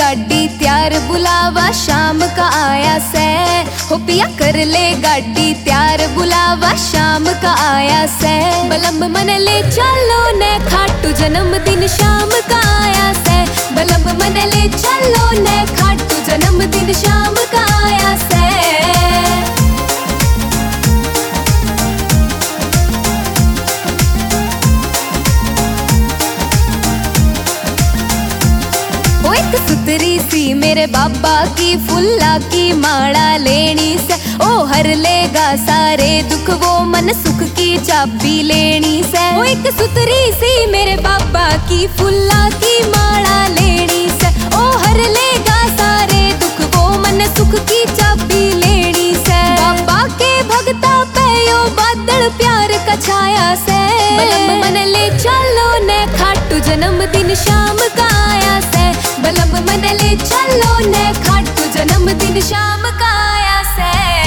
गाड़ी त्यार बुलावा शाम का आया से। हो पिया कर ले गाड़ी त्यार बुलावा शाम का आया से। बलम मन ले चलो ने खाटू जन्मदिन शाम का आया से। बलम मन ले चलो ने खाटू जन्मदिन शाम का आया से। एक सुतरी सी मेरे बाबा की फुल्ला की माला लेनी से। ओ हर लेगा सारे दुख वो मन सुख की चाबी लेनी से। ओ एक सुतरी सी मेरे बाबा की फुल्ला की माला लेनी से। ओ हर लेगा सारे दुख वो मन सुख की चाबी लेनी से। बाबा के भगता पे यो बादल प्यार का छाया से। बलम मन ले चलो ने खाटू जन्मदिन शाम का आया से। बलम मन ले चलो ने खाटू जन्मदिन शाम का आया से।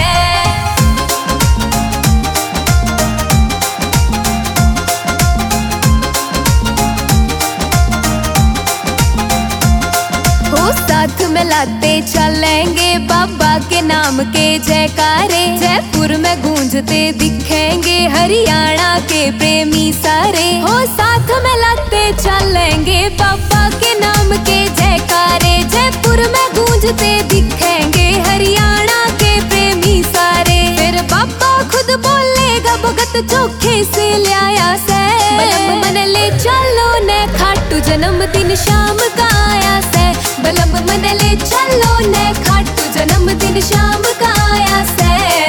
हो साथ में लाते चलेंगे बाबा के नाम के जयकारे। जयपुर में गूंजते दिखेंगे हरियाणा के प्रेमी सारे। हो साथ में लाते चलेंगे बाबा के नाम के जयकारे। जयपुर में गूंजते दिखेंगे हरियाणा के प्रेमी सारे। फिर बाबा खुद बोलेगा भगत चोखे से लाया से। बलम मन ले चलो ने खाटू जन्मदिन शाम का आया से। बलम मन ले चलो ने खाटू जन्मदिन शाम का आया से।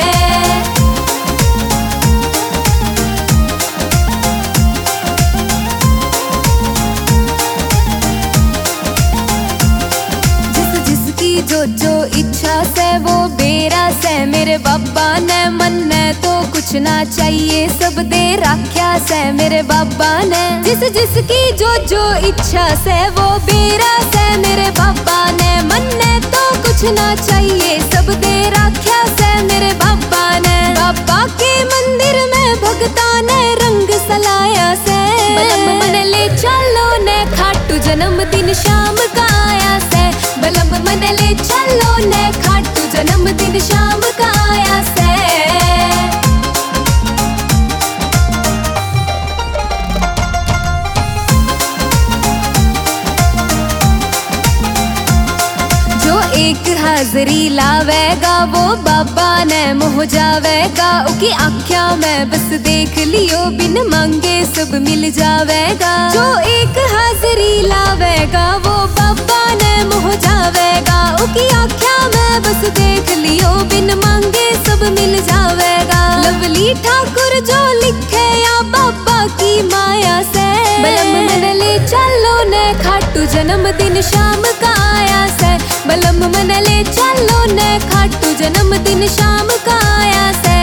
जो इच्छा से वो बेरा से। मेरे बाबा ने मन ने तो कुछ ना चाहिए सब दे रखा से। मेरे बाबा ने जिसकी जो इच्छा से वो बेरा से। मेरे बाबा ने मन ने तो कुछ ना चाहिए सब दे रखा से। मेरे बाबा ने बाबा के मंदिर में भगता ने रंग सलाया से। बलम मन ले चलो ने खाटू जन्मदिन शाम का आया से। बलम मन ले चलो ने खाटू जन्मदिन शाम का आया से। जो एक हाजरी लावेगा वो बाबा ने मोह जावेगा। उकी आँखों में बस देख लियो बिन मांगे सब मिल जावेगा। जो एक हाजरी लावेगा वो बाबा ने मोह जावेगा। उकी आँखों में बस देख लियो बिन मांगे सब मिल जावेगा। लवली ठाकुर जो लिखे या बाबा की माया से। बलम मन ले चलो ने खाटू जन्मदिन शाम का आया से। बलम मन ले चलो ने खाटू जन्मदिन शाम का आया से।